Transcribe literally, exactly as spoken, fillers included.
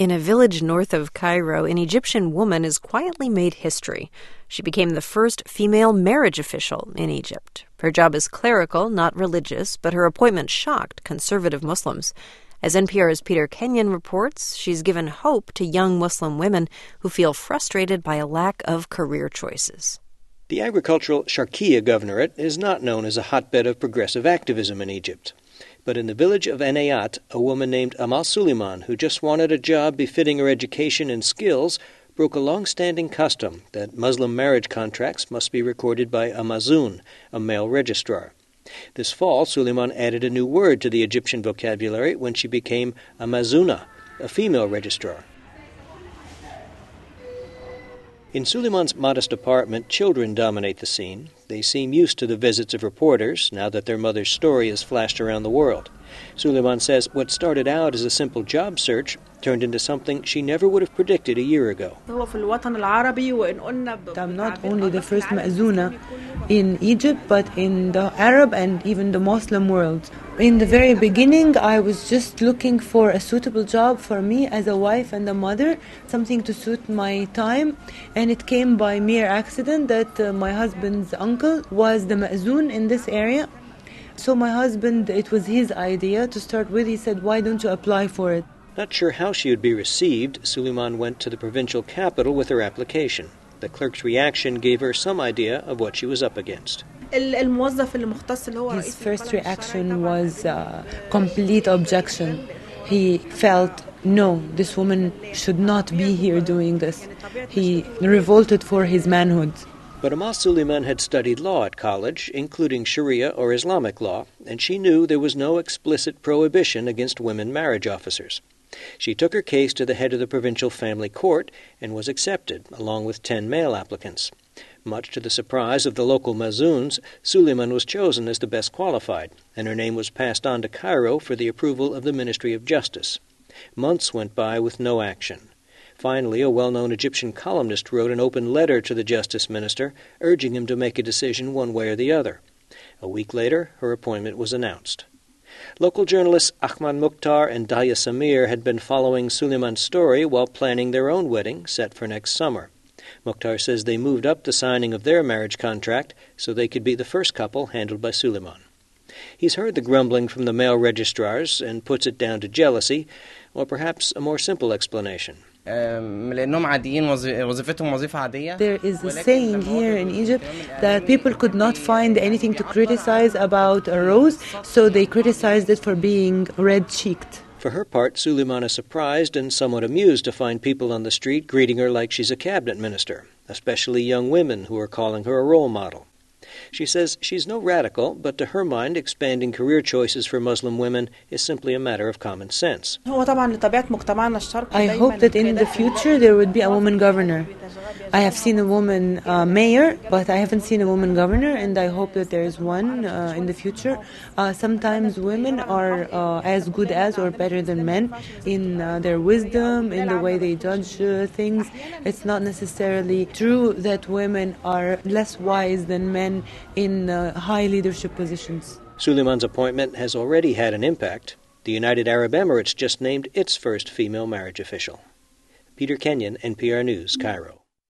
In a village north of Cairo, an Egyptian woman has quietly made history. She became the first female marriage official in Egypt. Her job is clerical, not religious, but her appointment shocked conservative Muslims. As N P R's Peter Kenyon reports, she's given hope to young Muslim women who feel frustrated by a lack of career choices. The agricultural Sharqiya Governorate is not known as a hotbed of progressive activism in Egypt. But in the village of Enayat, a woman named Amal Suleiman, who just wanted a job befitting her education and skills, broke a long-standing custom that Muslim marriage contracts must be recorded by a mazun, a male registrar. This fall, Suleiman added a new word to the Egyptian vocabulary when she became a mazuna, a female registrar. In Suleiman's modest apartment, children dominate the scene. They seem used to the visits of reporters, now that their mother's story has flashed around the world. Suleiman says what started out as a simple job search turned into something she never would have predicted a year ago. I'm not only the first ma'zuna in Egypt, but in the Arab and even the Muslim world. In the very beginning, I was just looking for a suitable job for me as a wife and a mother, something to suit my time, and it came by mere accident that uh, my husband's uncle was the ma'zun in this area. So my husband, it was his idea to start with. He said, why don't you apply for it? Not sure how she would be received, Suleiman went to the provincial capital with her application. The clerk's reaction gave her some idea of what she was up against. His first reaction was uh, complete objection. He felt, no, this woman should not be here doing this. He revolted for his manhood. But Amal Suleiman had studied law at college, including Sharia or Islamic law, and she knew there was no explicit prohibition against women marriage officers. She took her case to the head of the provincial family court and was accepted, along with ten male applicants. Much to the surprise of the local mazuns, Suleiman was chosen as the best qualified, and her name was passed on to Cairo for the approval of the Ministry of Justice. Months went by with no action. Finally, a well-known Egyptian columnist wrote an open letter to the Justice Minister, urging him to make a decision one way or the other. A week later, her appointment was announced. Local journalists Ahmad Mukhtar and Dahya Samir had been following Suleiman's story while planning their own wedding, set for next summer. Mukhtar says they moved up the signing of their marriage contract so they could be the first couple handled by Suleiman. He's heard the grumbling from the male registrars and puts it down to jealousy, or perhaps a more simple explanation. There is a saying here in Egypt that people could not find anything to criticize about a rose, so they criticized it for being red-cheeked. For her part, Suleiman is surprised and somewhat amused to find people on the street greeting her like she's a cabinet minister, especially young women who are calling her a role model. She says she's no radical, but to her mind, expanding career choices for Muslim women is simply a matter of common sense. I hope that in the future there would be a woman governor. I have seen a woman uh, mayor, but I haven't seen a woman governor, and I hope that there is one uh, in the future. Uh, sometimes women are uh, as good as or better than men in uh, their wisdom, in the way they judge uh, things. It's not necessarily true that women are less wise than men in uh, high leadership positions. Suleiman's appointment has already had an impact. The United Arab Emirates just named its first female marriage official. Peter Kenyon, N P R News, Cairo.